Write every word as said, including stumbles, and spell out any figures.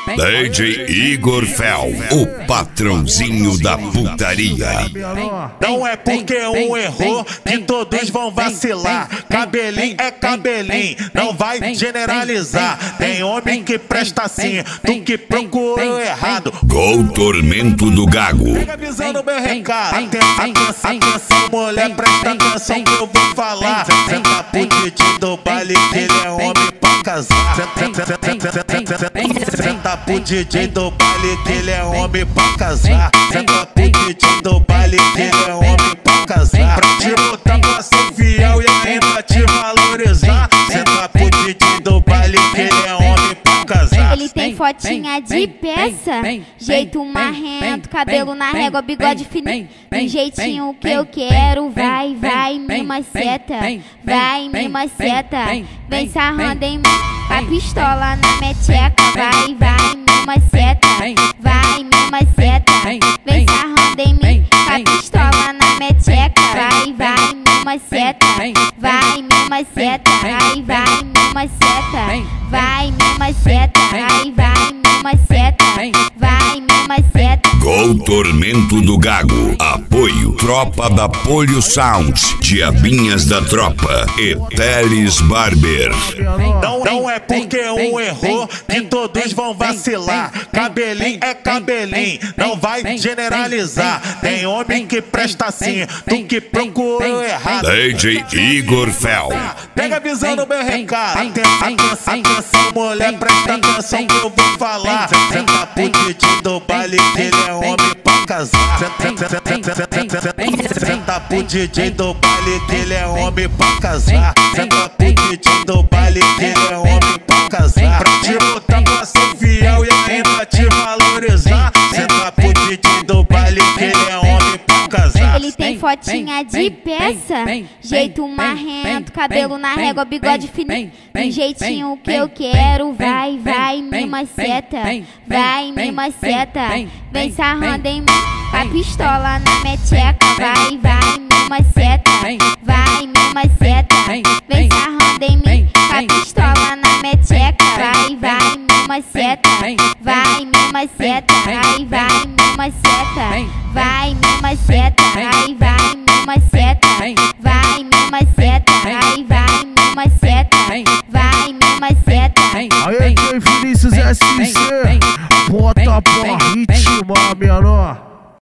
D J Igor Fel, o patrãozinho da putaria. Não é porque um errou que todos vão vacilar. Cabelinho é cabelinho, não vai generalizar. Tem homem que presta sim, tu que procurou errado. Gol Tormento do Gago. Pega a visão do meu recado. Atenção, atenção, mulher, presta atenção que eu vou falar. Senta pro D J do baile que ele é homem pra casar. Senta pro D J do baile que ele é homem pra casar. Senta pro D J do baile que ele é homem pra casar. Pra te botar pra ser fiel e ainda te valorizar. Senta pro D J do baile que ele é homem pra casar. Ele tem fotinha de peça, jeito marrento, cabelo na régua, bigode fininho, do jeitinho que eu quero. Vai, vai, me maceta, vai, me maceta. Vem sarrando em mim, a pistola na meteca. Vai, vai, me maceta, vai, me maceta. Vem sarrando em mim, a pistola na meteca. Vai, vai, me maceta, vai, me maceta. Vai, vai, me maceta, vai, me maceta. Vai, vai, me maceta, vai, me maceta. Gol Tormento do Gago. Apoio Tropa da Polio Sound, Diabinhas da Tropa e Teles Barber. Não, não é porque um errou que todos vão vacilar. Cabelinho é cabelinho, não vai generalizar. Tem homem que presta sim, tu que procurou errado. D J Igor Fel. Pega a visão do meu recado. Atenção, atenção, mulher, presta atenção que eu vou falar. Senta pro D J do baile que ele é homem pra casar. Senta pro D J do baile que ele é homem pra casar. Senta pro D J do baile que ele é homem pra casar. Pra te botar pra ser fiel e ainda te valorizar. Senta pro D J do baile que ele é homem pra casar. Ele tem fotinha de peça, jeito marrento, cabelo na régua, bigode fininho, do jeitinho que eu quero. Vai, vai, me maceta, vai, me maceta. Vem sarrando em mim, a pistola na meteca. Vai, vai, me maceta, vai, me maceta. Vem sarrando em mim, a pistola na meteca. Vai, vai, me maceta, vai, me maceta. Vai, vai, me maceta, vai, me maceta. Vai, vai, me maceta, vai, me maceta. Vai, vai, me maceta, vai, me maceta. Aê, Vinícius S C, bota pra ritmar, menor.